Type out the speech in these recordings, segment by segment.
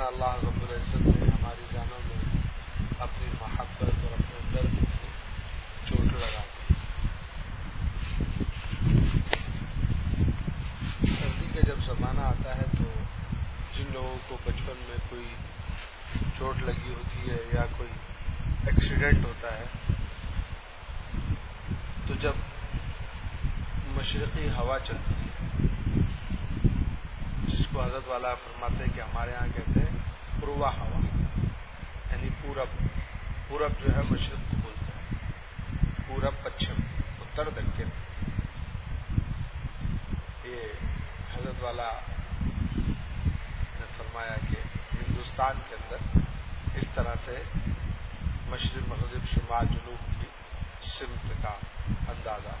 طرح اللہ رب العزت نے ہماری جانوں میں اپنی محبت اور اپنے درد کی چوٹ لگا دی. سردی کا جب زمانہ آتا ہے تو جن لوگوں کو بچپن میں کوئی چوٹ لگی ہوتی ہے یا کوئی ایکسیڈنٹ ہوتا ہے تو جب مشرقی ہوا چلتی ہے جس کو حضرت والا فرماتے ہیں کہ ہمارے ہاں کہتے ہیں پوروا ہوا، یعنی پورب جو ہے مشرق کو بولتے ہیں، پورب پچھم اتر دکن. یہ حضرت والا نے فرمایا کہ ہندوستان کے اندر اس طرح سے مشرق مغرب شمال جنوب کی سمت کا اندازہ.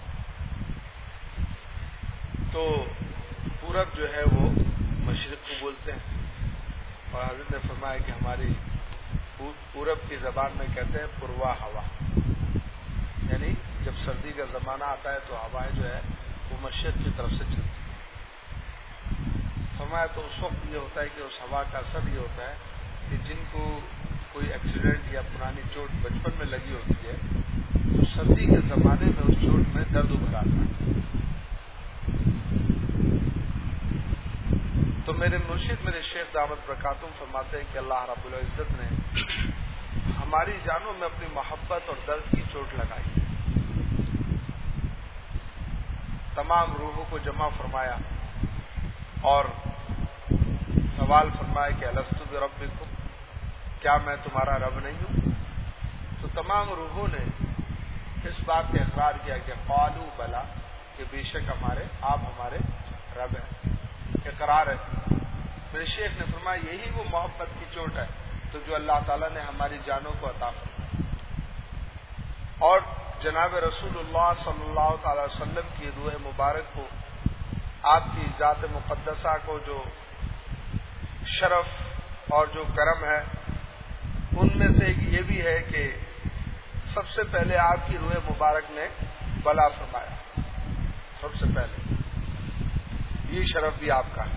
تو پورب جو ہے وہ مشرق کو بولتے ہیں، اور حضرت نے فرمایا کہ ہماری پورب کی زبان میں کہتے ہیں پوروا ہوا، یعنی جب سردی کا زمانہ آتا ہے تو ہوائیں جو ہے وہ مشرق کی طرف سے چلتی ہیں. فرمایا تو اس وقت یہ ہوتا ہے کہ اس ہوا کا اثر یہ ہوتا ہے کہ جن کو کوئی ایکسیڈنٹ یا پرانی چوٹ بچپن میں لگی ہوتی ہے تو سردی کے زمانے میں اس چوٹ میں درد ابھر آتا ہے. تو میرے مرشد میرے شیخ دامت برکاتہم فرماتے ہیں کہ اللہ رب العزت نے ہماری جانوں میں اپنی محبت اور درد کی چوٹ لگائی، تمام روحوں کو جمع فرمایا اور سوال فرمایا کہ الستو بربکم، کیا میں تمہارا رب نہیں ہوں؟ تو تمام روحوں نے اس بات کا اقرار کیا کہ قالوا بلا، کہ بے شک آپ ہمارے رب ہیں. اقرار ہے. میرے شیخ نے فرمایا یہی وہ محبت کی چوٹ ہے تو جو اللہ تعالیٰ نے ہماری جانوں کو عطا فرمائی، اور جناب رسول اللہ صلی اللہ تعالی وسلم کی روح مبارک کو، آپ کی ذات مقدسہ کو جو شرف اور جو کرم ہے ان میں سے ایک یہ بھی ہے کہ سب سے پہلے آپ کی روح مبارک نے بلا فرمایا. سب سے پہلے یہ شرف بھی آپ کا ہے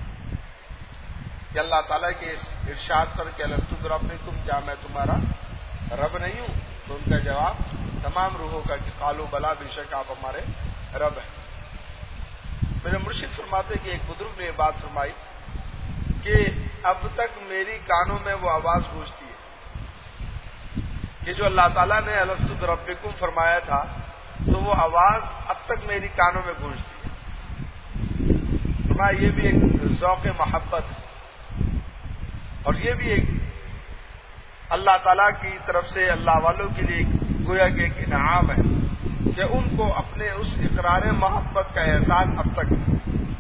کہ اللہ تعالیٰ کے اس ارشاد پر کہ الستو بربکم، کیا میں تمہارا رب نہیں ہوں؟ تو ان کا جواب تمام روحوں کا کہ قالوا بلا، بے شک آپ ہمارے رب ہیں. میرے مرشد فرماتے کہ ایک بزرگ نے یہ بات فرمائی کہ اب تک میری کانوں میں وہ آواز گونجتی ہے کہ جو اللہ تعالیٰ نے الستو بربکم فرمایا تھا تو وہ آواز اب تک میری کانوں میں گونجتی ہے. فرمایا یہ بھی ایک ذوق محبت ہے، اور یہ بھی ایک اللہ تعالیٰ کی طرف سے اللہ والوں کے لیے گویا کہ ایک انعام ہے کہ ان کو اپنے اس اقرار محبت کا احساس اب تک ہے.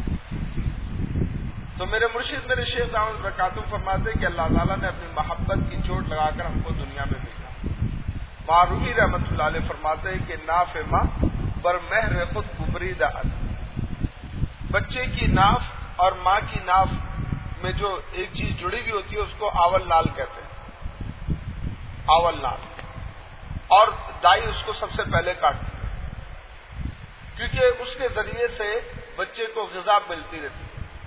تو میرے مرشد میرے شیخ دامت برکاتہم فرماتے ہیں کہ اللہ تعالیٰ نے اپنی محبت کی چوٹ لگا کر ہم کو دنیا میں بھیجا. معروفی رحمۃ اللہ علیہ فرماتے ہیں کہ ناف ماں بر مہر خود کبریدہ، بچے کی ناف اور ماں کی ناف میں جو ایک چیز جڑی ہوئی ہوتی ہے اس کو آول نال کہتے ہیں، آول نال، اور دائی اس کو سب سے پہلے کاٹتی ہے کیونکہ اس کے ذریعے سے بچے کو غذا ملتی رہتی ہے.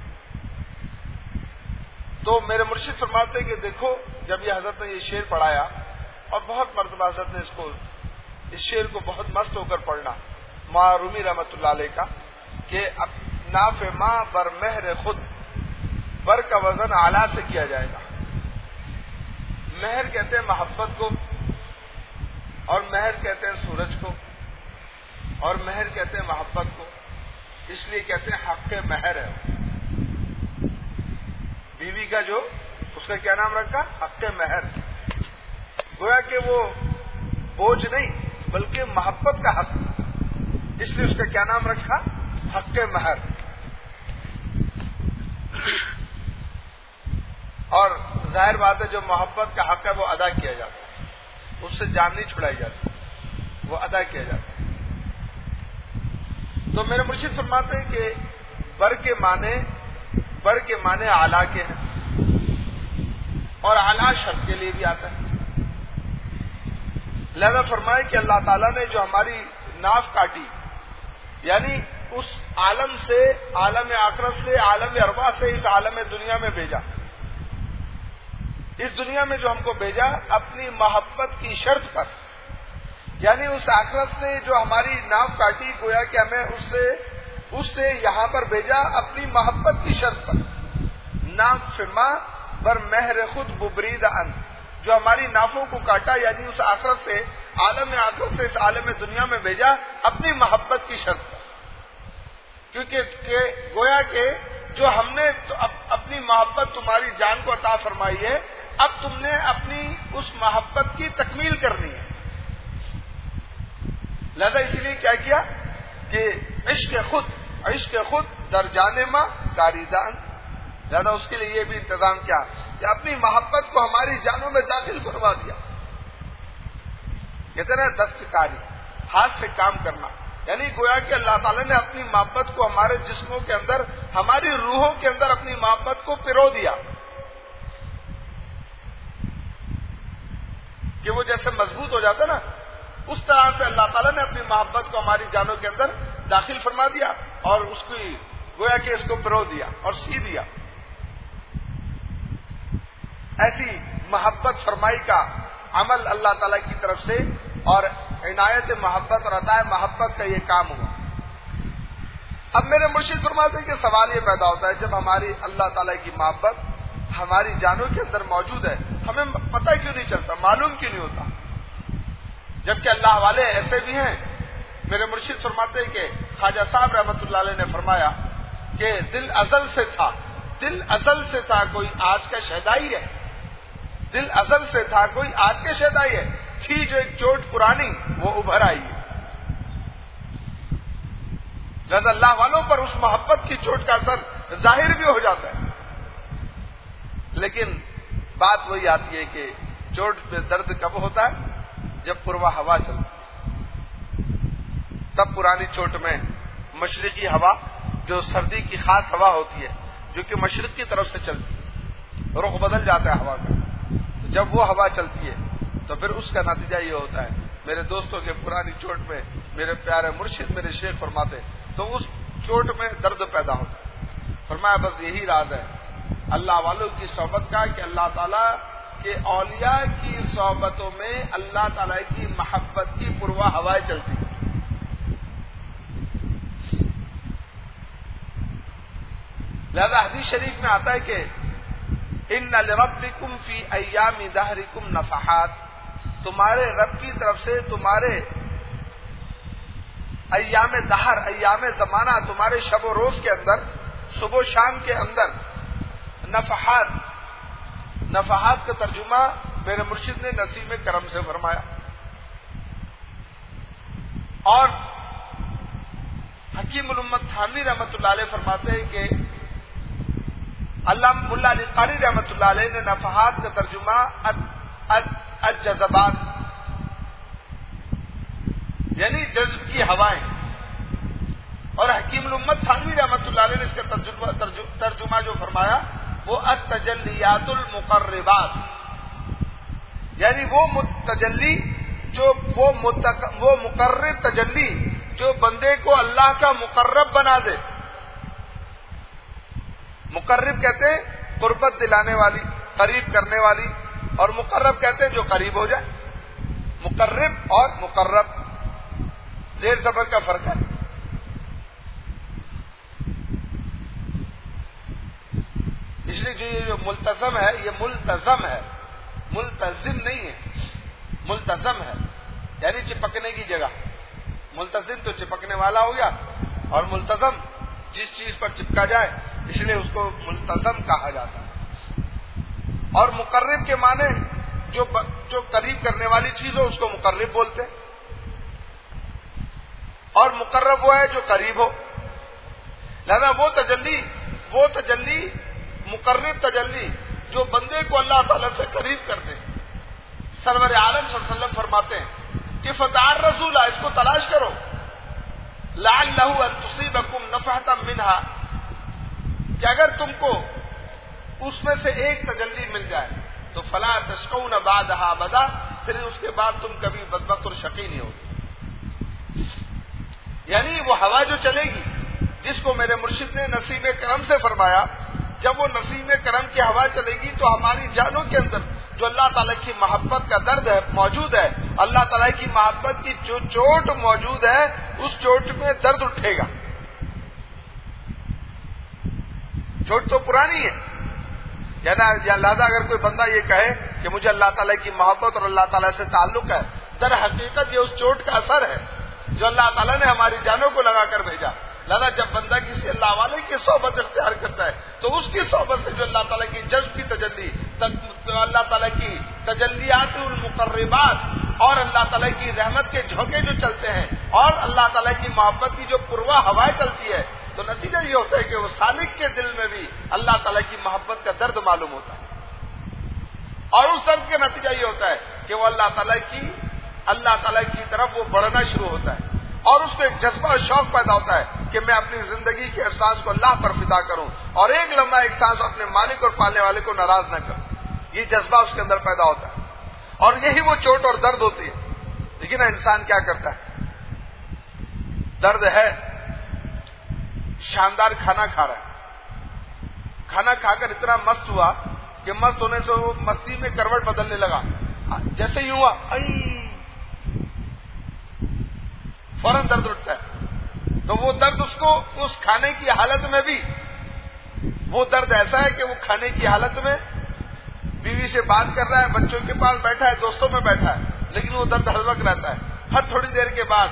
تو میرے مرشد فرماتے کہ دیکھو جب یہ حضرت نے یہ شعر پڑھایا، اور بہت مرتبہ حضرت نے اس شعر کو بہت مست ہو کر پڑھنا، معرومی رحمۃ اللہ علیہ کا، کہ ناف ماں بر مہر خود، بر کا وزن اعلیٰ سے کیا جائے گا. مہر کہتے ہیں محبت کو، اور مہر کہتے ہیں سورج کو، اور مہر کہتے ہیں محبت کو، اس لیے کہتے ہیں حق مہر ہے. بیوی کا جو اس کا کیا نام رکھا؟ حق مہر. گویا کہ وہ بوجھ نہیں بلکہ محبت کا حق، اس لیے اس کا کیا نام رکھا؟ حق مہر. اور ظاہر بات ہے جو محبت کا حق ہے وہ ادا کیا جاتا ہے، اس سے جان نہیں چھڑائی جاتی، وہ ادا کیا جاتا ہے. تو میرے مرشد فرماتے ہیں کہ بر کے معنی اعلیٰ کے ہیں، اور اعلیٰ شرط کے لیے بھی آتا ہے. لہذا فرمائے کہ اللہ تعالیٰ نے جو ہماری ناف کاٹی، یعنی اس عالم سے، عالم آخرت سے، عالم ارواح سے اس عالم دنیا میں بھیجا، اس دنیا میں جو ہم کو بھیجا اپنی محبت کی شرط پر، یعنی اس آخرت نے جو ہماری ناو کاٹی، گویا کہ ہمیں اس سے یہاں پر بھیجا اپنی محبت کی شرط پر. نام فما بر مہر خود ببرید ان، جو ہماری نافوں کو کاٹا، یعنی اس آخرت سے، عالم آخرت سے اس عالم دنیا میں بھیجا اپنی محبت کی شرط پر. کیونکہ گویا کہ جو ہم نے اپنی محبت تمہاری جان کو عطا فرمائی ہے، اب تم نے اپنی اس محبت کی تکمیل کرنی ہے. لہذا اس لیے کیا کیا کہ عشق خود در جانے ماں کاریدان، لہذا اس کے لیے یہ بھی انتظام کیا کہ اپنی محبت کو ہماری جانوں میں داخل فرما دیا. کہتے ہیں دستکاری، ہاتھ سے کام کرنا، یعنی گویا کہ اللہ تعالیٰ نے اپنی محبت کو ہمارے جسموں کے اندر، ہماری روحوں کے اندر اپنی محبت کو پرو دیا کہ وہ جیسے مضبوط ہو جاتا نا، اس طرح سے اللہ تعالیٰ نے اپنی محبت کو ہماری جانوں کے اندر داخل فرما دیا اور اس کی گویا کہ اس کو پرو دیا اور سی دیا. ایسی محبت فرمائی کا عمل اللہ تعالیٰ کی طرف سے اور عنایت محبت اور عطا محبت کا یہ کام ہوا. اب میرے مرشد فرماتے ہیں کہ سوال یہ پیدا ہوتا ہے، جب ہماری اللہ تعالیٰ کی محبت ہماری جانوں کے اندر موجود ہے، ہمیں پتہ کیوں نہیں چلتا، معلوم کیوں نہیں ہوتا؟ جبکہ اللہ والے ایسے بھی ہیں. میرے مرشد فرماتے ہیں کہ خواجہ صاحب رحمۃ اللہ علیہ نے فرمایا کہ دل ازل سے تھا کوئی آج کا شیدائی ہے. دل ازل سے تھا کوئی آج کے شیدائی ہے، تھی جو ایک چوٹ پرانی وہ ابھر آئی ہے. لہذا اللہ والوں پر اس محبت کی چوٹ کا اثر ظاہر بھی ہو جاتا ہے. لیکن بات وہی آتی ہے کہ چوٹ پہ درد کب ہوتا ہے؟ جب پروا ہوا چلتی، تب پرانی چوٹ میں مشرقی ہوا، جو سردی کی خاص ہوا ہوتی ہے، جو کہ مشرق کی طرف سے چلتی ہے، رخ بدل جاتا ہے ہوا کا. جب وہ ہوا چلتی ہے تو پھر اس کا نتیجہ یہ ہوتا ہے. میرے دوستوں کے پرانی چوٹ میں میرے پیارے مرشد میرے شیخ فرماتے تو اس چوٹ میں درد پیدا ہوتا ہے. فرمایا بس یہی راز ہے اللہ والوں کی صحبت کا کہ اللہ تعالیٰ کے اولیاء کی صحبتوں میں اللہ تعالیٰ کی محبت کی پروا ہوائیں چلتی ہیں. لہذا حدیث شریف میں آتا ہے کہ ان لربکم فی ایام دہرکم نفحات، تمہارے رب کی طرف سے تمہارے ایام دہر، ایام زمانہ، تمہارے شب و روز کے اندر، صبح و شام کے اندر نفحات. نفحات کا ترجمہ میرے مرشد نے نسیم کرم سے فرمایا. اور حکیم الامت تھانوی رحمۃ اللہ علیہ فرماتے ہیں کہ علامہ ملا علی قاری رحمۃ اللہ علیہ نے نفحات کا ترجمہ الجذبات، یعنی جذب کی ہوائیں، اور حکیم الامت تھانوی رحمۃ اللہ علیہ نے اس کا ترجمہ جو فرمایا وہ التجلیات المقربات، یعنی وہ تجلی جو وہ مقرب تجلی جو بندے کو اللہ کا مقرب بنا دے. مقرب کہتے ہیں قربت دلانے والی، قریب کرنے والی، اور مقرب کہتے ہیں جو قریب ہو جائے. مقرب اور مقرب زیر زبر کا فرق ہے. اس لیے جو یہ جو ملتزم ہے یہ ملتزم ہے، ملتزم نہیں ہے، ملتزم ہے یعنی چپکنے کی جگہ. ملتزم تو چپکنے والا ہو گیا، اور ملتزم جس چیز پر چپکا جائے، اس لیے اس کو ملتزم کہا جاتا ہے. اور مقرب کے معنی جو قریب کرنے والی چیز ہو اس کو مقرب بولتے ہیں، اور مقرب وہ ہے جو قریب ہو. لہذا وہ تجلی مقرب تجلی جو بندے کو اللہ تعالیٰ سے قریب کرتے ہیں. سرور عالم صلی اللہ علیہ وسلم فرماتے ہیں کہ فتعرضوا لا، اس کو تلاش کرو، لعلہ ان تصیبکم نفحۃ منہا، کہ اگر تم کو اس میں سے ایک تجلی مل جائے تو فلا تشقون بعدها ابدا، پھر اس کے بعد تم کبھی بدبخت اور شقی نہیں ہوگے. یعنی وہ ہوا جو چلے گی، جس کو میرے مرشد نے نصیب کرم سے فرمایا جب وہ نسیم کرم کی ہوا چلے گی تو ہماری جانوں کے اندر جو اللہ تعالیٰ کی محبت کا درد ہے موجود ہے، اللہ تعالیٰ کی محبت کی جو چوٹ موجود ہے اس چوٹ میں درد اٹھے گا. چوٹ تو پرانی ہے، لہذا اگر کوئی بندہ یہ کہے کہ مجھے اللہ تعالیٰ کی محبت اور اللہ تعالیٰ سے تعلق ہے، در حقیقت یہ اس چوٹ کا اثر ہے جو اللہ تعالیٰ نے ہماری جانوں کو لگا کر بھیجا. لہذا جب بندہ کسی اللہ والے کی صحبت اختیار کرتا ہے تو اس کی صحبت سے جو اللہ تعالیٰ کی جذب کی تجلی، اللہ تعالیٰ کی تجلیات المقربات اور اللہ تعالیٰ کی رحمت کے جھونکے جو چلتے ہیں اور اللہ تعالیٰ کی محبت کی جو پرواہ ہوائیں چلتی ہے، تو نتیجہ یہ ہوتا ہے کہ وہ سالک کے دل میں بھی اللہ تعالیٰ کی محبت کا درد معلوم ہوتا ہے. اور اس درد کا نتیجہ یہ ہوتا ہے کہ وہ اللہ تعالیٰ کی طرف وہ بڑھنا شروع ہوتا ہے اور اس کو ایک جذبہ اور شوق پیدا ہوتا ہے کہ میں اپنی زندگی کے احساس کو اللہ پر فدا کروں اور ایک لمحہ ایک سانس اپنے مالک اور پالنے والے کو ناراض نہ کروں. یہ جذبہ اس کے اندر پیدا ہوتا ہے اور یہی وہ چوٹ اور درد ہوتی ہے. لیکن انسان کیا کرتا ہے؟ درد ہے، شاندار کھانا کھا رہا ہے، کھانا کھا کر اتنا مست ہوا کہ مست ہونے سے وہ مستی میں کروٹ بدلنے لگا. جیسے ہی ہوا فوراً درد اٹھتا ہے. تو وہ درد اس کو اس کھانے کی حالت میں بھی، وہ درد ایسا ہے کہ وہ کھانے کی حالت میں بیوی سے بات کر رہا ہے، بچوں کے پاس بیٹھا ہے، دوستوں میں بیٹھا ہے، لیکن وہ درد ہر وقت رہتا ہے. ہر تھوڑی دیر کے بعد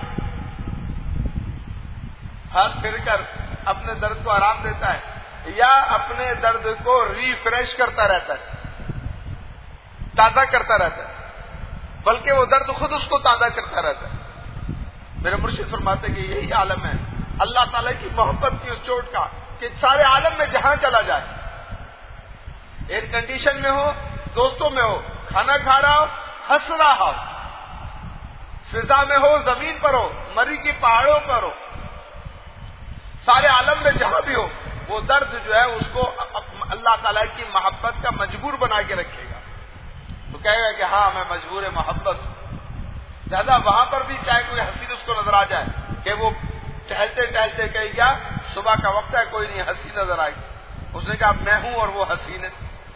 ہاتھ پھر کر اپنے درد کو آرام دیتا ہے یا اپنے درد کو ریفریش کرتا رہتا ہے، تازہ کرتا رہتا ہے، بلکہ وہ درد خود اس کو تازہ کرتا رہتا ہے. میرے مرشد فرماتے کہ یہی عالم ہے اللہ تعالیٰ کی محبت کی اس چوٹ کا کہ سارے عالم میں جہاں چلا جائے، ایئر کنڈیشن میں ہو، دوستوں میں ہو، کھانا کھا رہا ہو، ہنس رہا ہو، فضا میں ہو، زمین پر ہو، مری کی پہاڑوں پر ہو، سارے عالم میں جہاں بھی ہو، وہ درد جو ہے اس کو اللہ تعالیٰ کی محبت کا مجبور بنا کے رکھے گا. تو کہے گا کہ ہاں میں مجبور محبت ہوں. زیادہ وہاں پر بھی چاہے کوئی حسین اس کو نظر آ جائے کہ وہ ٹہلتے ٹہلتے کہے گا صبح کا وقت ہے، کوئی نہیں، حسین نظر آئے گی. اس نے کہا میں ہوں اور وہ حسین ہے.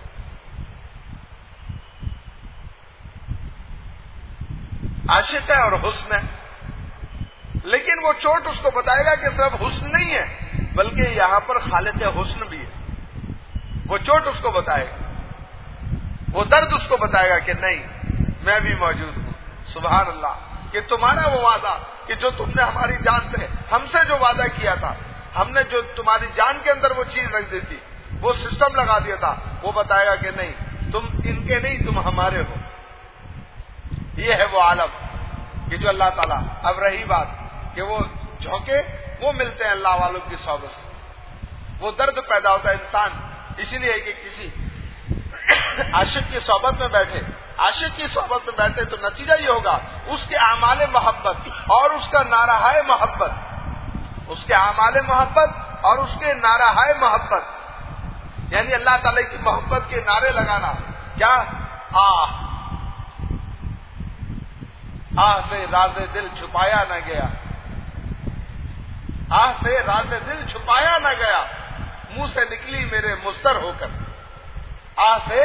عاشق ہے اور حسن ہے، لیکن وہ چوٹ اس کو بتائے گا کہ صرف حسن نہیں ہے بلکہ یہاں پر خالق حسن بھی ہے. وہ چوٹ اس کو بتائے گا، وہ درد اس کو بتائے گا کہ نہیں میں بھی موجود ہوں. سبحان اللہ، کہ تمہارا وہ وعدہ کہ جو تم نے ہماری جان سے ہم سے جو وعدہ کیا تھا، ہم نے جو تمہاری جان کے اندر وہ چیز رکھ دی تھی، وہ سسٹم لگا دیا تھا، وہ بتائے گا کہ نہیں تم ان کے نہیں، تم ہمارے ہو. یہ ہے وہ عالم کہ جو اللہ تعالیٰ. اب رہی بات کہ وہ جھونکے وہ ملتے ہیں اللہ والوں کی صحبت سے، وہ درد پیدا ہوتا ہے انسان اسی لیے کہ کسی عاشق کی صحبت میں بیٹھے، عاشق کی صحبت میں بیٹھے تو نتیجہ یہ ہوگا اس کے اعمال محبت اور اس کا نعرہ محبت، اس کے اعمال محبت اور اس کے نعرہ محبت، یعنی اللہ تعالی کی محبت کے نعرے لگانا. کیا آہ سے راز دل چھپایا نہ گیا، آہ سے راز دل چھپایا نہ گیا، منہ سے نکلی میرے مستر ہو کر. آہ سے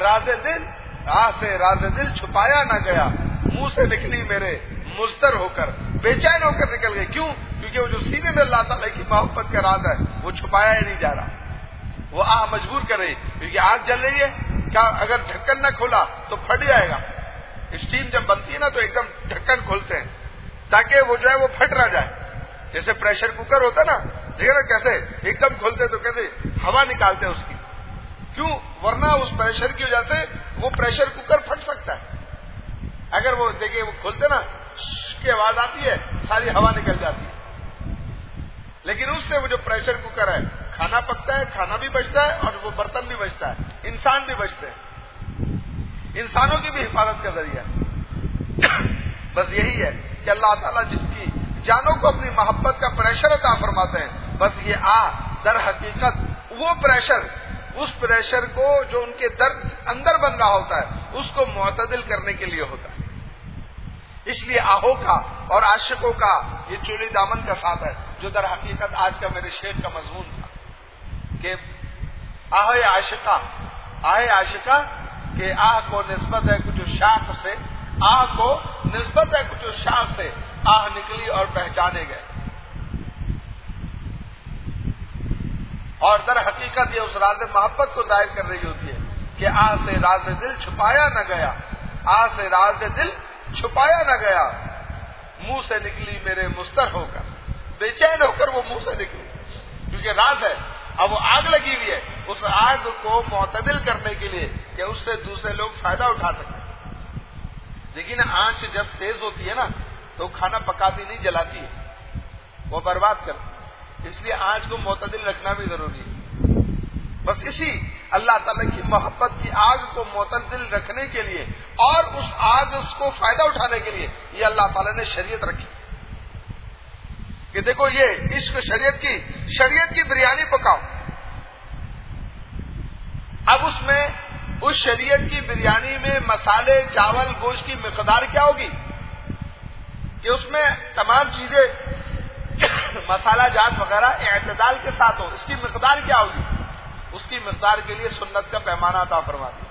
راز دل چھپایا نہ گیا، منہ سے نکلی میرے مستر ہو کر. بے چین ہو کر نکل گئے. کیوں؟ کیونکہ وہ جو سینے میں اللہ تعالیٰ کی محبت کا راز ہے وہ چھپایا ہی نہیں جا رہا. وہ آہ مجبور کر رہی، کیونکہ آگ جل رہی ہے. کیا اگر ڈھکن نہ کھولا تو پھٹ جائے گا. اسٹیم جب بنتی ہے نا تو ایک دم ڈھکن کھولتے ہیں تاکہ وہ جو ہے وہ پھٹ نہ جائے. جیسے پریشر کوکر ہوتا ہے نا، دیکھیں نا کیسے ایک دم کھولتے تو کیسے ہوا نکالتے ہیں اس کی. کیوں؟ ورنہ اس پریشر کی وجہ سے وہ پریشر کوکر پھٹ سکتا ہے. اگر وہ دیکھیں وہ کھولتے نا کی آواز آتی ہے، ساری ہوا نکل جاتی ہے. لیکن اس سے وہ جو پریشر کوکر ہے، کھانا پکتا ہے، کھانا بھی بچتا ہے اور وہ برتن بھی بچتا ہے، انسان بھی بچتے ہیں. انسانوں کی بھی حفاظت کا ذریعہ ہے. بس یہی ہے کہ اللہ تعالیٰ جس کی جانوں کو اپنی محبت کا پریشر عطا فرماتے ہیں، بس یہ در حقیقت وہ پریشر، اس پریشر کو جو ان کے درد اندر بن رہا ہوتا ہے اس کو معتدل کرنے کے لیے ہوتا ہے. اس لیے آہوں کا اور عاشقوں کا یہ چولی دامن کا ساتھ ہے، جو در حقیقت آج کا میرے شیخ کا مضمون تھا کہ آہ عاشقہ کہ آہ کو نسبت ہے کچھ شاخ سے، آہ کو نسبت ہے کچھ شاخ سے، آہ نکلی اور پہچانے گئے. اور در حقیقت یہ اس راز محبت کو ظاہر کر رہی ہوتی ہے کہ آہ سے راز دل چھپایا نہ گیا، آہ سے راز دل چھپایا نہ گیا، منہ سے نکلی میرے مستر ہو کر، بے چین ہو کر وہ منہ سے نکلی، کیونکہ راز ہے. اب وہ آگ لگی ہوئی ہے، اس آگ کو معتدل کرنے کے لیے کہ اس سے دوسرے لوگ فائدہ اٹھا سکیں. لیکن آنچ جب تیز ہوتی ہے نا تو کھانا پکاتی نہیں، جلاتی ہے، وہ برباد کرتی. اس لیے آنچ کو معتدل رکھنا بھی ضروری ہے. بس اسی اللہ تعالیٰ کی محبت کی آگ کو معتدل رکھنے کے لیے اور اس آگ اس کو فائدہ اٹھانے کے لیے یہ اللہ تعالیٰ نے شریعت رکھی کہ دیکھو یہ عشق شریعت کی بریانی پکاؤ. اب اس شریعت کی بریانی میں مسالے، چاول، گوشت کی مقدار کیا ہوگی کہ اس میں تمام چیزیں مسالہ جات وغیرہ اعتدال کے ساتھ ہو. اس کی مقدار کیا ہوگی؟ اس کی مقدار کے لیے سنت کا پیمانہ عطا فرما دیا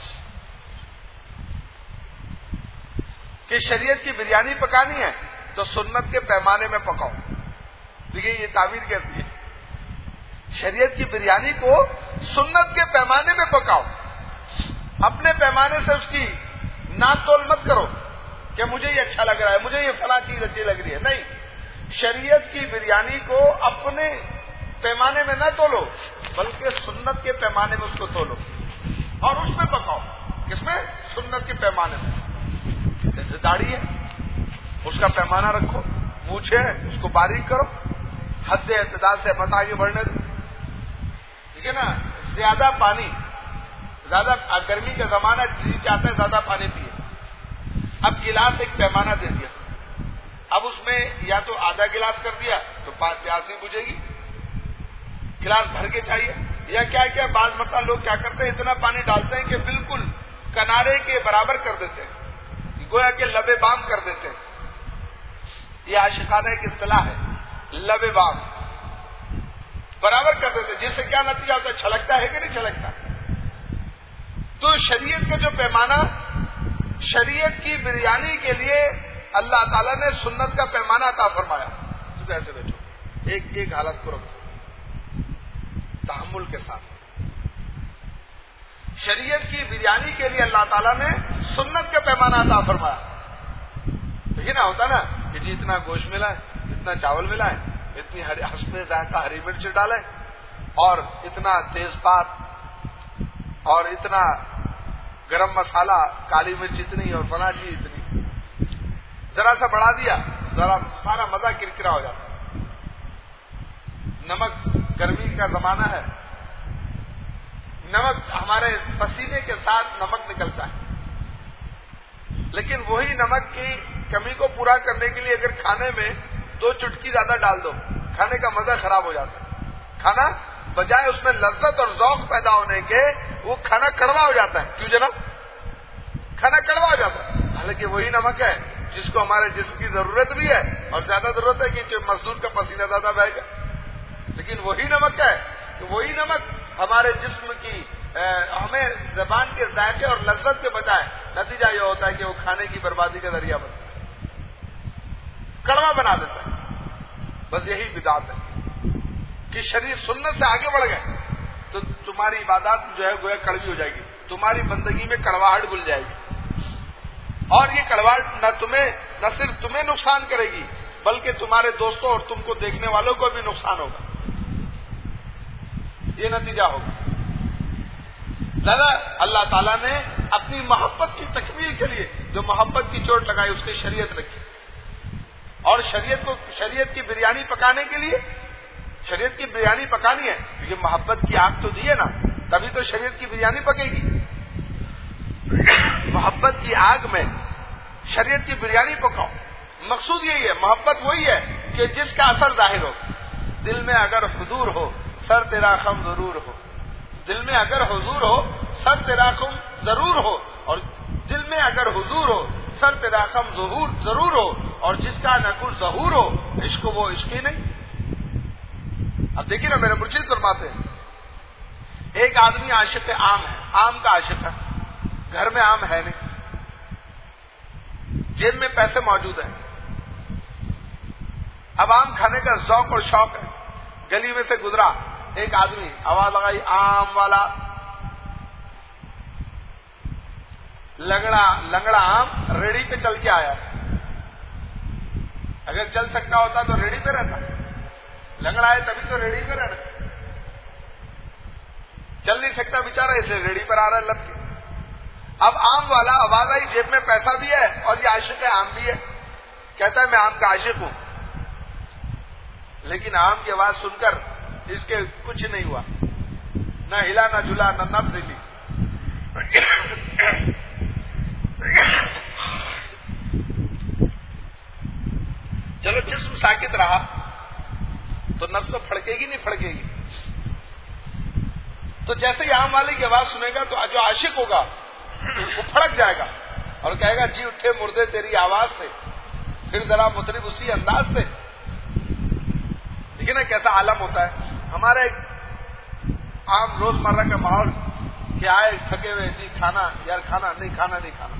کہ شریعت کی بریانی پکانی ہے تو سنت کے پیمانے میں پکاؤ. دیکھیے یہ تعبیر کیسی ہے، شریعت کی بریانی کو سنت کے پیمانے میں پکاؤ. اپنے پیمانے سے اس کی ناپ تول مت کرو کہ مجھے یہ اچھا لگ رہا ہے، مجھے یہ فلاں چیز اچھی لگ رہی ہے. نہیں، شریعت کی بریانی کو اپنے پیمانے میں نہ تولو بلکہ سنت کے پیمانے میں اس کو تولو اور اس میں پکاؤ. کس میں؟ سنت کے پیمانے میں. جیسے داڑھی ہے اس کا پیمانہ رکھو، مونچھ ہے اس کو باریک کرو، حد اعتدال سے مت آگے بڑھنے دو. ٹھیک ہے نا؟ زیادہ پانی، زیادہ گرمی کا زمانہ جی چاہتا ہے زیادہ پانی پیے. اب گلاس ایک پیمانہ دے دیا، اب اس میں یا تو آدھا گلاس کر دیا تو پیاس ہی بجھے گی، گلاس بھر کے چاہیے. یا کیا بعض مرتبہ لوگ کیا کرتے ہیں اتنا پانی ڈالتے ہیں کہ بالکل کنارے کے برابر کر دیتے ہیں، گویا کہ لبے بام کر دیتے ہیں. یہ عاشقانہ ایک اصطلاح ہے، لبے بام برابر کر دیتے ہیں، جس سے کیا نتیجہ ہوتا ہے؟ چھلکتا ہے کہ نہیں چھلکتا؟ تو شریعت کا جو پیمانہ، شریعت کی بریانی کے لیے اللہ تعالیٰ نے سنت کا پیمانہ عطا فرمایا. تو ایسے بیٹھو، ایک حالت کو رکھو تحمل کے ساتھ. شریعت کی بریانی کے لیے اللہ تعالیٰ نے سنت کا پیمانہ عطا فرمایا. تو یہ نہ ہوتا نا کہ جی اتنا گوشت ملا ہے، اتنا چاول ملا ہے، اتنی حسب ذائقہ ہری مرچ ڈالے اور اتنا تیز پات اور اتنا گرم مسالہ، کالی مرچ اتنی اور فلاں چیز اتنی، ذرا سا بڑھا دیا ذرا سارا مزہ کرکرا ہو جاتا ہے. نمک، گرمی کا زمانہ ہے، نمک ہمارے پسینے کے ساتھ نمک نکلتا ہے، لیکن وہی نمک کی کمی کو پورا کرنے کے لیے اگر کھانے میں 2 چٹکی زیادہ ڈال دو کھانے کا مزہ خراب ہو جاتا ہے. کھانا بجائے اس میں لذت اور ذوق پیدا ہونے کے وہ کھانا کڑوا ہو جاتا ہے. کیوں جناب؟ کھانا کڑوا ہو جاتا ہے. حالانکہ وہی نمک ہے جس کو ہمارے جسم کی ضرورت بھی ہے اور زیادہ ضرورت ہے کیونکہ مزدور کا پسینہ زیادہ بہے گا. لیکن وہی نمک ہے کہ وہی نمک ہمارے جسم کی ہمیں زبان کے ذائقے اور لذت کے بجائے نتیجہ یہ ہوتا ہے کہ وہ کھانے کی بربادی کا ذریعہ بنتا ہے، کڑوا بنا دیتا ہے. بس یہی بدعت ہے کہ شریعت سنت سے آگے بڑھ گئے تو تمہاری عبادات جو ہے گویا کڑوی ہو جائے گی، تمہاری بندگی میں کڑواہٹ گل جائے گی. اور یہ کڑواہٹ نہ صرف تمہیں نقصان کرے گی بلکہ تمہارے دوستوں اور تم کو دیکھنے والوں کو بھی نقصان ہوگا. یہ نتیجہ ہوگا. لہذا اللہ تعالیٰ نے اپنی محبت کی تکمیل کے لیے جو محبت کی چوٹ لگائی اس کی شریعت رکھی، اور شریعت کی بریانی پکانے کے لیے شریعت کی بریانی پکانی ہے کیونکہ محبت کی آگ تو دی ہے نا، تبھی تو شریعت کی بریانی پکے گی. محبت کی آگ میں شریعت کی بریانی پکاؤ. مقصود یہی ہے، محبت وہی ہے کہ جس کا اثر ظاہر ہو. دل میں اگر حضور ہو سر تیرا خم ضرور ہو، دل میں اگر حضور ہو سر تیرا خم ضرور ہو، اور دل میں اگر حضور ہو سر تیرا خم ضرور ہو، اور جس کا نہ کچھ ظہور ہو عشق وہ عشق ہی نہیں. اب دیکھیے نا میرے مرشد فرماتے ہیں ایک آدمی عاشق آم ہے، آم کا عاشق ہے، گھر میں آم ہے نہیں، جیب میں پیسے موجود ہیں، اب آم کھانے کا ذوق اور شوق ہے، گلی میں سے گزرا ایک آدمی، آواز لگائی آم والا، لنگڑا آم ریڑھی پہ چل کے آیا، اگر چل سکتا ہوتا تو ریڑھی پہ رہتا، لنگڑا ہے تبھی تو ریڑھی پہ رہنا، چل نہیں سکتا بیچارہ اس لیے ریڑھی پر آ رہا ہے لب کے۔ اب آم والا آواز آئی، جیب میں پیسہ بھی ہے اور یہ عاشق آم بھی ہے، کہتا ہے میں آم کا عاشق ہوں، لیکن آم کی آواز سن کر اس کے کچھ نہیں ہوا، نہ ہلا نہ جھلا نہ نبض ہلی، چلو جسم ساکت رہا تو نبض تو پھڑکے گی نہیں پھڑکے گی، تو جیسے ہی آم والے کی آواز سنے گا تو جو عاشق ہوگا وہ پھڑک جائے گا اور کہے گا جی اٹھے مردے تیری آواز سے، پھر ذرا مطرب اسی انداز سے، لیکن نا کیسا عالم ہوتا ہے ہمارے عام روزمرہ کا ماحول کہ آئے تھکے ہوئے، جی کھانا، یار کھانا نہیں کھانا نہیں کھانا،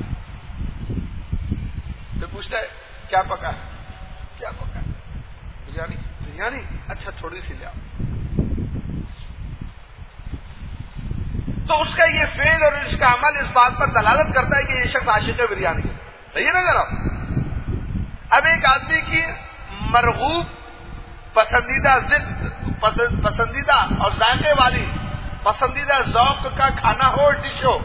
پھر پوچھتا ہے کیا پکا ہے، کیا پکا ہے، بریانی، بریانی اچھا تھوڑی سی لے آؤ، تو اس کا یہ فعل اور اس کا عمل اس بات پر دلالت کرتا ہے کہ یہ شخص عاشق ہے بریانی ہے، صحیح ہے نا ذرا۔ اب ایک آدمی کی مرغوب پسندیدہ اور ذائقے والی پسندیدہ ذوق کا کھانا ہو، ڈش ہو،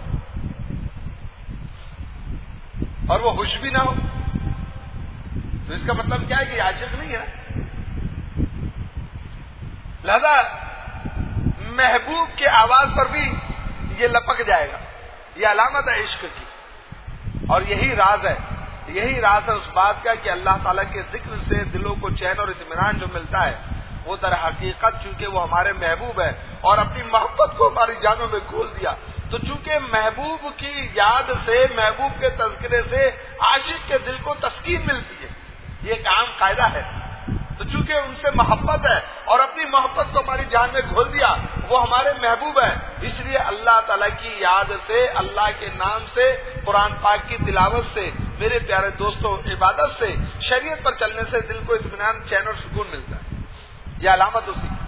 اور وہ ہوش بھی نہ ہو، تو اس کا مطلب کیا ہے کہ یہ عاشق نہیں ہے نا۔ لہذا محبوب کی آواز پر بھی یہ لپک جائے گا، یہ علامت ہے عشق کی، اور یہی راز ہے اس بات کا کہ اللہ تعالیٰ کے ذکر سے دلوں کو چین اور اطمینان جو ملتا ہے وہ در حقیقت چونکہ وہ ہمارے محبوب ہے اور اپنی محبت کو ہماری جانوں میں کھول دیا، تو چونکہ محبوب کی یاد سے، محبوب کے تذکرے سے عاشق کے دل کو تسکین ملتی ہے، یہ ایک عام قاعدہ ہے، تو چونکہ ان سے محبت ہے اور اپنی محبت کو ہماری جان میں گھول دیا، وہ ہمارے محبوب ہے، اس لیے اللہ تعالیٰ کی یاد سے، اللہ کے نام سے، قرآن پاک کی تلاوت سے، میرے پیارے دوستوں عبادت سے، شریعت پر چلنے سے دل کو اطمینان، چین اور سکون ملتا ہے، یہ علامت اسی کی۔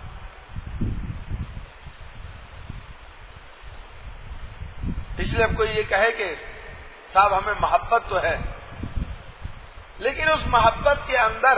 اس لیے اب کوئی یہ کہے کہ صاحب ہمیں محبت تو ہے، لیکن اس محبت کے اندر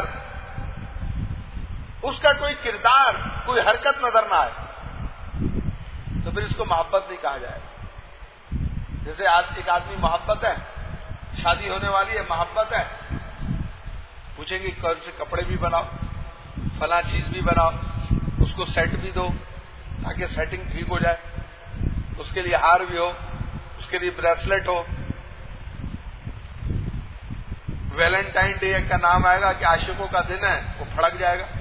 اس کا کوئی کردار، کوئی حرکت نظر نہ آئے، تو پھر اس کو محبت نہیں کہا جائے۔ جیسے آج ایک آدمی محبت ہے، شادی ہونے والی ہے، محبت ہے، پوچھیں گے کون سے کپڑے بھی بناؤ، فلاں چیز بھی بناؤ، اس کو سیٹ بھی دو تاکہ سیٹنگ ٹھیک ہو جائے، اس کے لیے ہار بھی ہو، اس کے لیے بریسلٹ ہو، ویلنٹائن ڈے کا نام آئے گا کہ عاشقوں کا دن ہے، وہ پھڑک جائے گا۔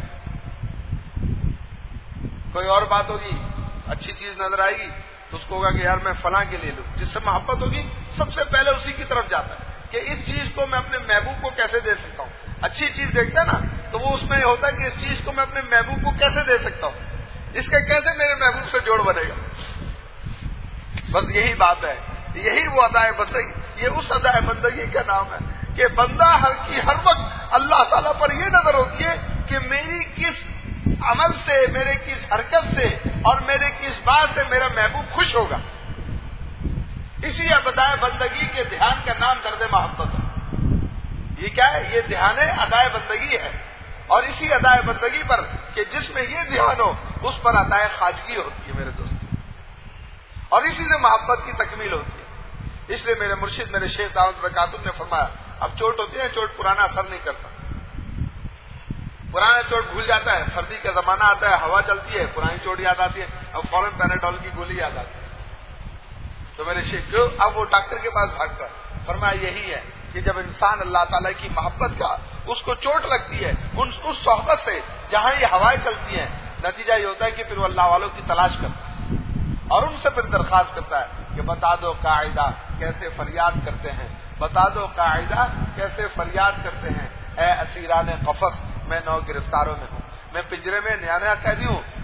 کوئی اور بات ہوگی، اچھی چیز نظر آئے گی تو اس کو ہوگا کہ یار میں فلاں کے لیے لوں، جس سے محبت ہوگی سب سے پہلے اسی کی طرف جاتا ہے کہ اس چیز کو میں اپنے محبوب کو کیسے دے سکتا ہوں۔ اچھی چیز دیکھتا ہے نا تو وہ اس میں ہوتا ہے کہ اس چیز کو میں اپنے محبوب کو کیسے دے سکتا ہوں، اس کا کیسے میرے محبوب سے جوڑ بنے گا۔ بس یہی بات ہے، یہی وہ ادائے بندگی، یہ اس ادائے بندگی کا نام ہے کہ بندہ ہر وقت اللہ تعالیٰ پر یہ نظر ہوتی ہے کہ میری کس عمل سے، میرے کس حرکت سے اور میرے کس بات سے میرا محبوب خوش ہوگا۔ اسی ادائے بندگی کے دھیان کا نام درد محبت ہے۔ یہ کیا ہے؟ یہ دھیان ادائے بندگی ہے، اور اسی ادائے بندگی پر کہ جس میں یہ دھیان ہو اس پر ادائے خواجگی ہوتی ہے میرے دوست، اور اسی سے محبت کی تکمیل ہوتی ہے۔ اس لیے میرے مرشد میرے شیخ دعوت برکاتہ نے فرمایا اب چوٹ ہوتی ہے، چوٹ پرانا اثر نہیں کرتا، پرانا چوٹ بھول جاتا ہے، سردی کا زمانہ آتا ہے، ہوا چلتی ہے، پرانی چوٹ یاد آتی ہے، اب فوراً پیناڈول کی گولی یاد آتی ہے، تو میرے شیخ جو اب وہ ڈاکٹر کے پاس بھاگتا ہے، فرمایا یہی ہے کہ جب انسان اللہ تعالیٰ کی محبت کا اس کو چوٹ لگتی ہے اس صحبت سے جہاں یہ ہوائیں چلتی ہیں، نتیجہ یہ ہوتا ہے کہ پھر وہ اللہ والوں کی تلاش کرتا ہے اور ان سے پھر درخواست کرتا ہے کہ بتا دو قاعدہ کیسے فریاد کرتے ہیں، بتا دو قاعدہ کیسے فریاد کرتے ہیں، اے اسیران قفس میں نو گرفتاروں میں ہوں، میں پنجرے میں نیا نیا قیدی ہوں،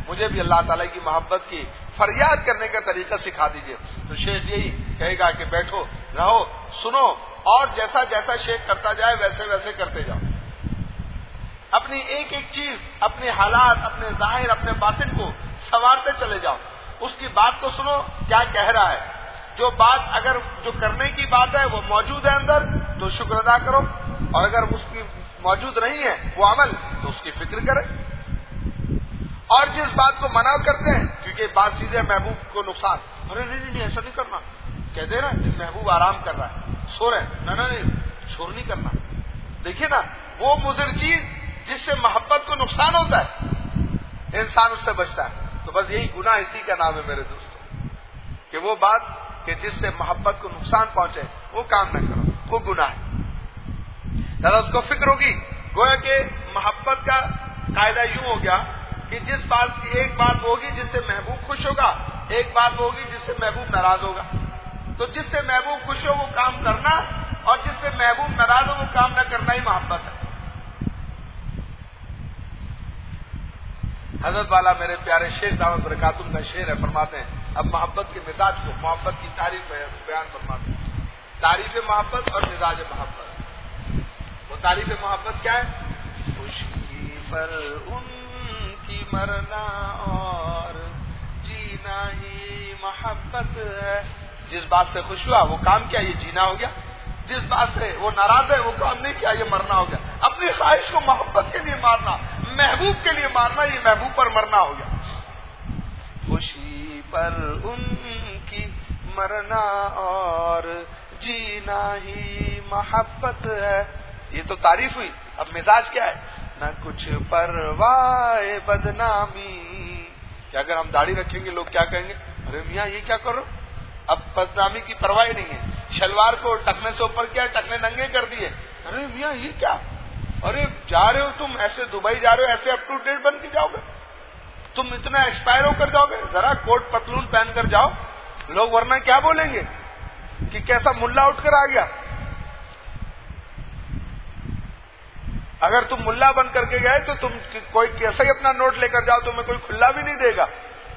مجھے بھی اللہ تعالیٰ کی محبت کی فریاد کرنے کا طریقہ سکھا دیجئے. تو شیخ یہی کہے گا کہ بیٹھو رہو سنو اور جیسا جیسا شیخ کرتا جائے ویسے ویسے کرتے جاؤ. اپنی ایک ایک چیز، اپنے حالات، اپنے ظاہر، اپنے باطن کو سنوارتے چلے جاؤ. اس کی بات کو سنو کیا کہہ رہا ہے. جو بات اگر جو کرنے کی بات ہے وہ موجود ہے اندر تو شکر ادا کرو، اور اگر اس کی موجود نہیں ہے وہ عمل تو اس کی فکر کرے. اور جس بات کو منع کرتے ہیں کیونکہ بات چیزیں محبوب کو نقصان، ارے نہیں ایسا نہیں کرنا، کہتے ہیں نا محبوب آرام کر رہا ہے سو رہے ہیں، نہیں شور نہیں کرنا. دیکھیے نا وہ مضر چیز جس سے محبت کو نقصان ہوتا ہے انسان اس سے بچتا ہے. تو بس یہی گناہ اسی کا نام ہے میرے دوستوں، کہ وہ بات کہ جس سے محبت کو نقصان پہنچے وہ کام نہ کرو، وہ گناہ ہے. ذرا اس کو فکر ہوگی. گویا کہ محبت کا قاعدہ یوں ہو گیا کہ جس بات کی ایک بات ہوگی جس سے محبوب خوش ہوگا، ایک بات ہوگی جس سے محبوب ناراض ہوگا. تو جس سے محبوب خوش ہو وہ کام کرنا، اور جس سے محبوب ناراض ہو وہ کام نہ کرنا ہی محبت ہے. حضرت والا میرے پیارے شیخ دعوت برکاتم کا شعر ہے، فرماتے ہیں اب محبت کے مزاج کو، محبت کی تعریف بیان فرماتے ہیں. تعریف محبت اور مزاج محبت. وہ تعریف محبت کیا ہے؟ خوشی پر ان کی مرنا اور جینا ہی محبت ہے. جس بات سے خوش ہوا وہ کام کیا، یہ جینا ہو گیا. جس بات سے وہ ناراض ہے وہ کام نہیں کیا، یہ مرنا ہو گیا. اپنی خواہش کو محبت کے لیے مارنا، محبوب کے لیے مارنا، یہ محبوب پر مرنا ہو گیا. خوشی پر ان کی مرنا اور جینا ہی محبت ہے. یہ تو تعریف ہوئی. اب مزاج کیا ہے؟ نہ کچھ پرواہ بدنامی، کہ اگر ہم داڑھی رکھیں گے لوگ کیا کہیں گے، ارے میاں یہ کیا کرو. اب بدنامی کی پرواہ نہیں ہے. شلوار کو ٹکنے سے اوپر کیا، ٹکنے ننگے کر دیے، ارے میاں یہ کیا، ارے جا رہے ہو تم ایسے دبئی جا رہے ہو ایسے اپ ٹو ڈیٹ بن کے جاؤ گے، تم اتنا ایکسپائر ہو کر جاؤ گے. ذرا کوٹ پتلون پہن کر جاؤ، لوگ ورنہ کیا بولیں گے کہ کیسا ملا اٹھ کر آ گیا. اگر تم ملا بن کر کے گئے تو تم کوئی کیسا ہی اپنا نوٹ لے کر جاؤ، تمہیں کوئی کھلا بھی نہیں دے گا.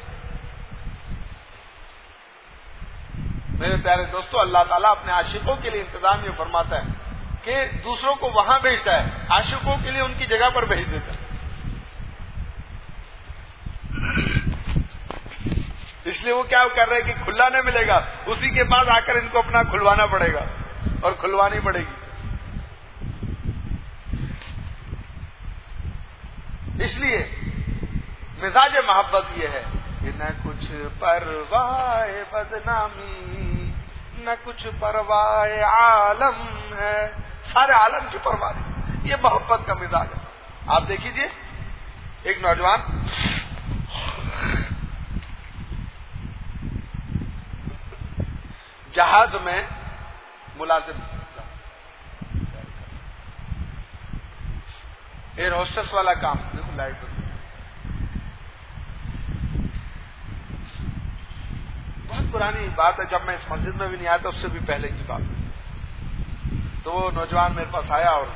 میرے پیارے دوستو، اللہ تعالیٰ اپنے عاشقوں کے لیے انتظام یہ فرماتا ہے کہ دوسروں کو وہاں بھیجتا ہے، عاشقوں کے لیے ان کی جگہ پر بھیج دیتا ہے. اس لیے وہ کیا کر رہے ہیں کہ کھلا نہیں ملے گا، اسی کے بعد آ کر ان کو اپنا کھلوانا پڑے گا اور کھلوانی پڑے گی. اس لیے مزاج محبت یہ ہے کہ نہ کچھ پرواہ بدنامی، نہ کچھ پرواہ عالم ہے، سارے عالم کی پرواہ نہیں. یہ محبت کا مزاج ہے. آپ دیکھیے ایک نوجوان جہاز میں ملازم، ایئر ہوسٹس والا کام. دیکھو لائٹ بہت پرانی بات ہے، جب میں اس مسجد میں بھی نہیں آیا تھا اس سے بھی پہلے کی بات. تو وہ نوجوان میرے پاس آیا اور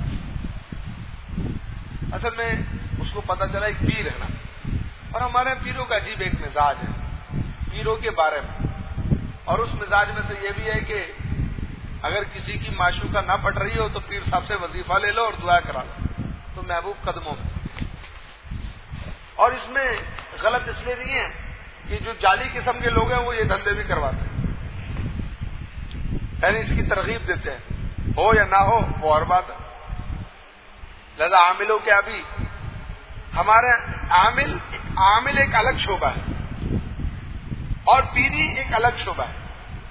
اصل میں اس کو پتا چلا ایک پیر ہے نا، اور ہمارے پیروں کا عجیب ایک مزاج ہے پیروں کے بارے میں. اور اس مزاج میں سے یہ بھی ہے کہ اگر کسی کی معشوقہ نہ پٹ رہی ہو تو پیر صاحب سے وظیفہ لے لو اور دعا کرا لو تو محبوب قدموں میں. اور اس میں غلط اس لیے نہیں ہے کہ جو جعلی قسم کے لوگ ہیں وہ یہ دھندے بھی کرواتے ہیں، یعنی اس کی ترغیب دیتے ہیں، ہو یا نہ ہو وہ اور بات ہے. لہذا عاملوں کے ابھی ہمارے عامل ایک الگ شعبہ ہے اور پیری ایک الگ شعبہ ہے.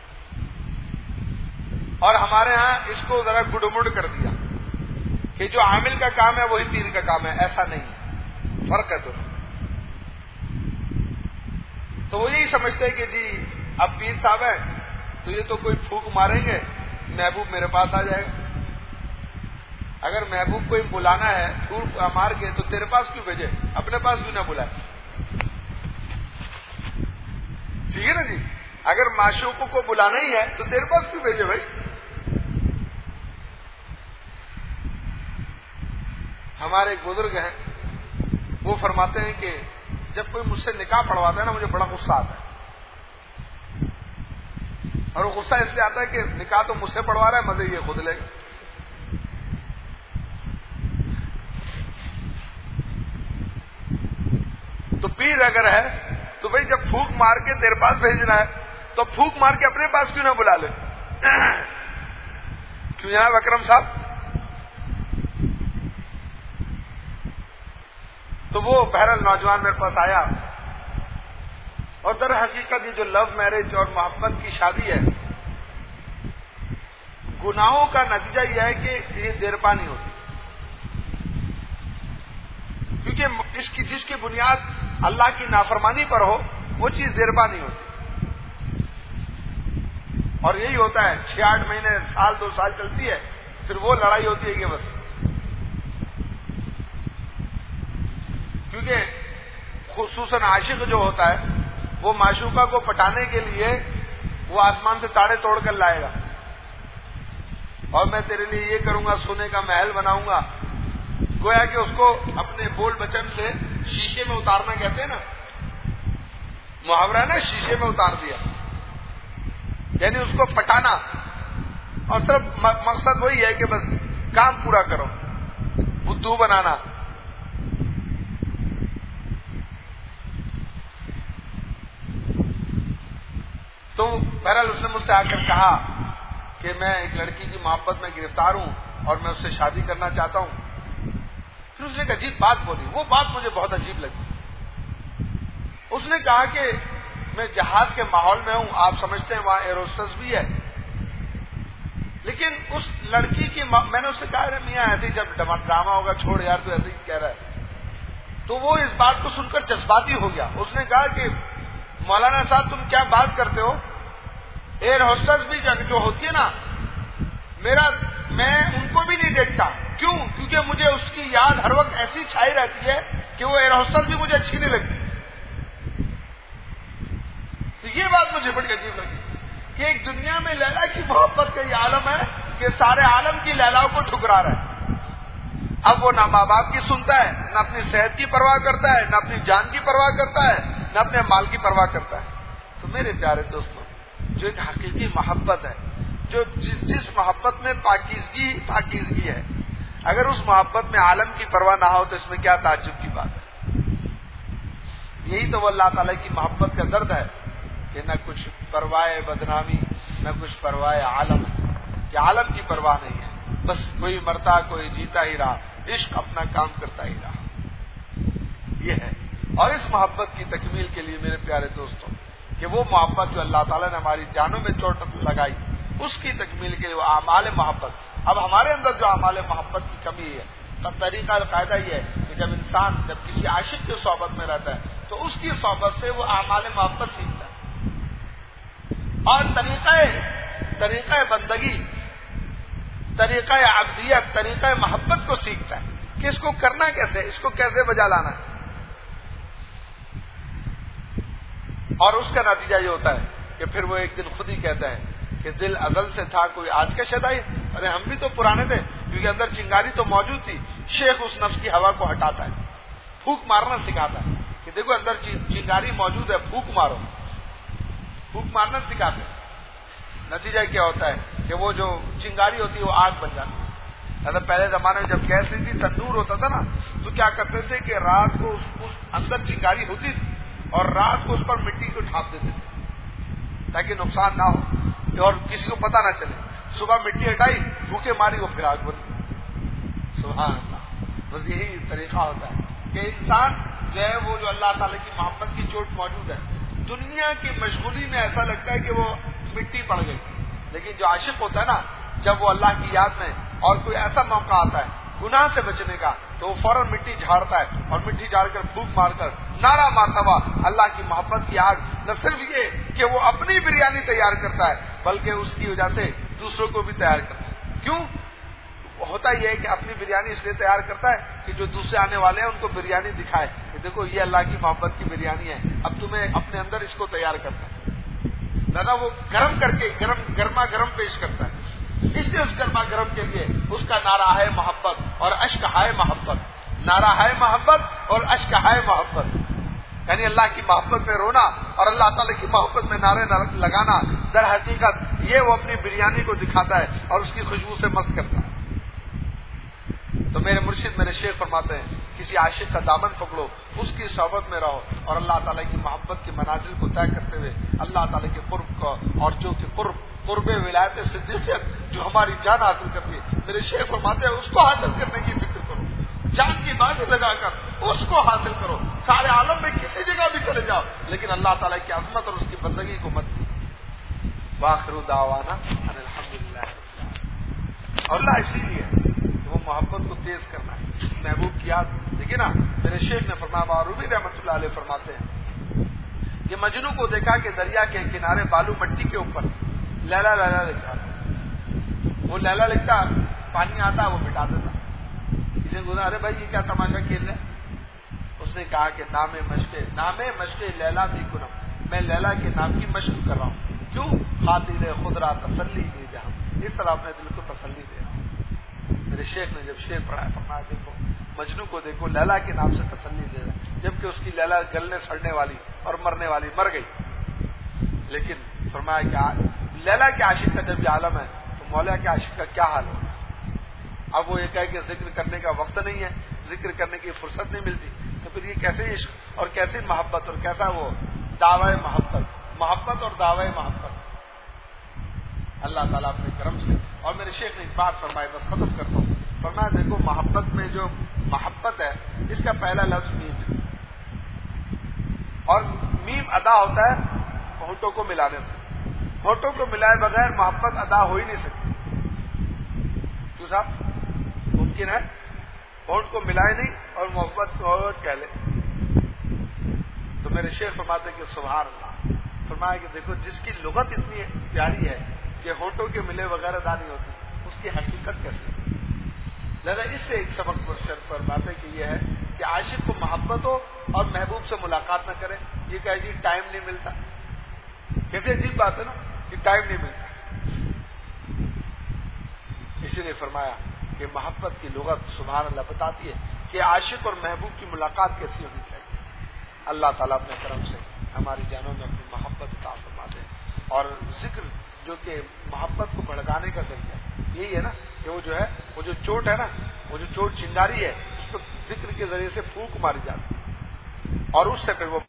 اور ہمارے ہاں اس کو ذرا گڈمڈ کر دیا کہ جو عامل کا کام ہے وہی پیر کا کام ہے. ایسا نہیں ہے، فرق ہے دونوں. تو وہ یہی سمجھتے ہیں کہ جی اب پیر صاحب ہیں تو یہ تو کوئی پھونک ماریں گے محبوب میرے پاس آ جائے گا. اگر محبوب کو بلانا ہے پھونک مار کے تو تیرے پاس کیوں بھیجے، اپنے پاس کیوں نہ بلائے. ٹھیک ہے نا جی، اگر معشوقوں کو بلانا ہی ہے تو تیرے پاس کیوں بھیجے بھائی. ہمارے بزرگ ہیں وہ فرماتے ہیں کہ جب کوئی مجھ سے نکاح پڑھواتا ہے نا مجھے بڑا غصہ آتا ہے، اور وہ غصہ اس لیے آتا ہے کہ نکاح تو مجھ سے پڑھوا رہا ہے، مزے یہ خود لے گا۔ تو پیر اگر ہے تو بھائی جب پھونک مار کے تیرے پاس بھیجنا ہے تو پھونک مار کے اپنے پاس کیوں نہ بلا لے؟ کیوں جناب اکرم صاحب؟ تو وہ بہرحال نوجوان میرے پاس آیا، اور در حقیقت یہ جو لو میرج اور محبت کی شادی ہے، گناہوں کا نتیجہ یہ ہے کہ یہ دیرپا نہیں ہوتی، کیونکہ جس کی بنیاد اللہ کی نافرمانی پر ہو وہ چیز دیرپا نہیں ہوتی، اور یہی ہوتا ہے 6-8 مہینے، سال 2 سال چلتی ہے، پھر وہ لڑائی ہوتی ہے کہ بس، کیونکہ خصوصاً عاشق جو ہوتا ہے وہ معشوقہ کو پٹانے کے لیے وہ آسمان سے تاڑے توڑ کر لائے گا، اور میں تیرے لیے یہ کروں گا، سونے کا محل بناؤں گا، گویا کہ اس کو اپنے بول بچن سے شیشے میں اتارنا کہتے ہیں نا، محاورہ ہے نا، شیشے میں اتار دیا، یعنی اس کو پٹانا، اور صرف مقصد وہی ہے کہ بس کام پورا کرو، بدھو بنانا۔ تو بہرحال اس نے مجھ سے آ کر کہا کہ میں ایک لڑکی کی محبت میں گرفتار ہوں اور میں اس سے شادی کرنا چاہتا ہوں۔ پھر اس نے ایک عجیب بات بولی، وہ بات مجھے بہت عجیب لگی۔ اس نے کہا کہ میں جہاز کے ماحول میں ہوں، آپ سمجھتے ہیں وہاں ایئر ہوسٹس بھی ہے، لیکن اس لڑکی کی میں نے اس سے کہا میاں ایسے ہی جب ڈرامہ ہوگا چھوڑ یار، تو ایسے ہی کہہ رہا ہے۔ تو وہ اس بات کو سن کر جذباتی ہو گیا، اس نے کہا کہ مولانا صاحب تم کیا بات کرتے ہو، ایئر ہوسٹس بھی جو ہوتی ہے نا، میں ان کو بھی نہیں دیکھتا، کیوں؟ کیونکہ مجھے اس کی یاد ہر وقت ایسی چھائی رہتی ہے کہ وہ ایئر ہوسٹس بھی مجھے اچھی نہیں لگتی۔ تو یہ بات مجھے بڑی عجیب لگی کہ ایک دنیا میں لیلا کی محبت کا یہ عالم ہے کہ سارے عالم کی لیلاؤں کو ٹھکرا رہا ہے۔ اب وہ نہ ماں باپ کی سنتا ہے، نہ اپنی صحت کی پرواہ کرتا ہے، نہ اپنی جان کی پرواہ کرتا ہے، نہ اپنے مال کی پرواہ کرتا ہے۔ تو میرے پیارے دوستوں، جو ایک حقیقی محبت ہے، جو جس محبت میں پاکیزگی ہے، اگر اس محبت میں عالم کی پرواہ نہ ہو تو اس میں کیا تعجب کی بات ہے۔ یہی تو وہ اللہ تعالیٰ کی محبت کا درد ہے کہ نہ کچھ پرواہ بدنامی، نہ کچھ پرواہ عالم ہے، کہ عالم کی پرواہ نہیں ہے، بس کوئی مرتا کوئی جیتا ہی رہا، عشق اپنا کام کرتا ہی رہا، یہ ہے۔ اور اس محبت کی تکمیل کے لیے میرے پیارے دوستوں، کہ وہ محبت جو اللہ تعالیٰ نے ہماری جانوں میں چوٹ لگائی، اس کی تکمیل کے لیے وہ اعمال محبت۔ اب ہمارے اندر جو اعمال محبت کی کمی ہے، تب طریقہ القاعدہ یہ ہے کہ جب انسان کسی عاشق کی صحبت میں رہتا ہے تو اس کی صحبت سے وہ اعمال محبت سیکھتا ہے، اور طریقہ بندگی، طریقہ عبدیت، طریقہ محبت کو سیکھتا ہے کہ اس کو کرنا کیسے، اس کو کیسے بجا لانا ہے۔ اور اس کا نتیجہ یہ ہوتا ہے کہ پھر وہ ایک دن خود ہی کہتا ہے کہ دل ازل سے تھا کوئی آج کا شدائی، ارے ہم بھی تو پرانے تھے، کیونکہ اندر چنگاری تو موجود تھی۔ شیخ اس نفس کی ہوا کو ہٹاتا ہے، پھونک مارنا سکھاتا ہے کہ دیکھو اندر چنگاری موجود ہے، پھونک مارو، پھونک مارنا سکھاتے ہیں۔ نتیجہ کیا ہوتا ہے کہ وہ جو چنگاری ہوتی ہے وہ آگ بن جاتی ہے۔ پہلے زمانے میں جب گیس نہیں تھی، تندور ہوتا تھا نا، تو کیا کرتے تھے کہ رات کو اس اندر چنگاری ہوتی تھی اور رات کو اس پر مٹی کو ڈھانپ دیتے تھے تاکہ نقصان نہ ہو اور کسی کو پتہ نہ چلے۔ صبح مٹی ہٹائی، بھوکے ماری، وہ پھر آگ بن گئی۔ سبحان اللہ۔ بس یہی طریقہ ہوتا ہے کہ انسان جو ہے وہ جو اللہ تعالیٰ کی محبت کی چوٹ موجود ہے، دنیا کی مشغولی میں ایسا لگتا ہے کہ وہ مٹی پڑ گئی، لیکن جو عاشق ہوتا ہے نا، جب وہ اللہ کی یاد میں اور کوئی ایسا موقع آتا ہے گناہ سے بچنے کا تو وہ فوراً مٹی جھاڑتا ہے، اور مٹی جھاڑ کر پھونک مار کر نعرہ مارتا ہوا اللہ کی محبت کی آگ، نہ صرف یہ کہ وہ اپنی بریانی تیار کرتا ہے بلکہ اس کی وجہ سے دوسروں کو بھی تیار کرتا ہے۔ کیوں ہوتا یہ ہے کہ اپنی بریانی اس لیے تیار کرتا ہے کہ جو دوسرے آنے والے ہیں ان کو بریانی دکھائے کہ دیکھو یہ اللہ کی محبت کی بریانی ہے، اب تمہیں اپنے اندر اس کو تیار کرنا ہے، نہ وہ گرم کر کے گرما گرم پیش کرتا ہے۔ اس لیے اس گرما گرم کے لیے اس کا نعرہ ہے محبت اور اشک ہے محبت، نعرہ ہے محبت اور اشک ہے محبت۔ یعنی اللہ کی محبت میں رونا اور اللہ تعالیٰ کی محبت میں نعرے لگانا، در حقیقت یہ وہ اپنی بریانی کو دکھاتا ہے اور اس کی خوشبو سے مست کرتا ہے۔ تو میرے مرشد میرے شیخ فرماتے ہیں کسی عاشق کا دامن پکڑو، اس کی صحبت میں رہو اور اللہ تعالیٰ کی محبت کی منازل کو طے کرتے ہوئے اللہ تعالیٰ کے قرب کو اور جو کہ قرب ولایت صدیقیت جو ہماری جان حاصل کرتی ہے، میرے شیخ فرماتے ہیں اس کو حاصل کرنے کی فکر کرو، جان کی بازی لگا کر اس کو حاصل کرو، سارے عالم میں کسی جگہ بھی چلے جاؤ لیکن اللہ تعالیٰ کی عظمت اور اس کی بندگی کو مت کی۔ وآخر دعوانا ان الحمدللہ۔ اور اللہ اسی لیے وہ محبت کو تیز کرنا ہے، محبوب کی یاد۔ دیکھیے نا میرے شیخ نے فرمایا، باروبی رحمۃ اللہ علیہ فرماتے ہیں کہ مجنو کو دیکھا کہ دریا کے کنارے بالو مٹی کے اوپر لیلا لیلا لکھا تھا، وہ لیلا لکھتا، پانی آتا وہ مٹا دیتا۔ اسے گزارا، ارے بھائی یہ کیا تماشا کھیل رہے؟ اس نے کہا کہ نام مشق لیلا بھی کنم، میں لیلا کے نام کی مشق کر رہا ہوں، کیوں؟ خاطر خدرا تسلی دی جہاں، اس طرح اپنے دل کو تسلی دے رہا ہوں۔ میرے شیخ نے جب شعر پڑھایا فرمایا دیکھو مجنو کو دیکھو لیلا کے نام سے تسلی دے رہا ہے، جبکہ اس کی لیلا گلنے سڑنے والی اور مرنے والی مر گئی، لیکن فرمایا کہ لیلا کے عاشق کا جب یہ عالم ہے تو مولا کے عاشق کا کیا حال ہوگا؟ اب وہ یہ کہے کہ ذکر کرنے کا وقت نہیں ہے، ذکر کرنے کی فرصت نہیں ملتی، تو پھر یہ کیسے عشق اور کیسی محبت اور کیسا وہ دعوی محبت اور دعوی محبت۔ اللہ تعالیٰ اپنے کرم سے۔ اور میرے شیخ نے ایک بات فرمائی، بس ختم کرتا ہوں، فرمایا دیکھو محبت میں جو محبت ہے اس کا پہلا لفظ میم ہے، اور میم ادا ہوتا ہے ہونٹوں کو ملانے سے، ہونٹوں کو ملائے بغیر محبت ادا ہو ہی نہیں سکتی۔ کیوں صاحب؟ ممکن ہے ہونٹ کو ملائے نہیں اور محبت کو کہہ لے؟ تو میرے شیخ فرماتے کہ سبحان اللہ، فرمایا کہ دیکھو جس کی لغت اتنی پیاری ہے کہ ہونٹوں کے ملے بغیر ادا نہیں ہوتی، اس کی حقیقت کیسے؟ لہذا اس سے ایک سبق پر بات ہے کہ یہ ہے کہ عاشق کو محبت ہو اور محبوب سے ملاقات نہ کرے، یہ کہ جی ٹائم نہیں ملتا، کیسے عجیب بات ہے نا کہ ٹائم نہیں ملتا۔ اسی لیے فرمایا کہ محبت کی لغت سبحان اللہ بتاتی ہے کہ عاشق اور محبوب کی ملاقات کیسی ہونی چاہیے۔ اللہ تعالیٰ اپنے کرم سے ہماری جانوں میں اپنی محبت عطا فرما دے، اور ذکر جو کہ محبت کو بھڑکانے کا ذریعہ یہی ہے نا کہ وہ جو ہے وہ جو چوٹ ہے نا، وہ جو چوٹ چنگاری ہے اس کو ذکر کے ذریعے سے پھونک ماری جاتی ہے اور اس سے پھر وہ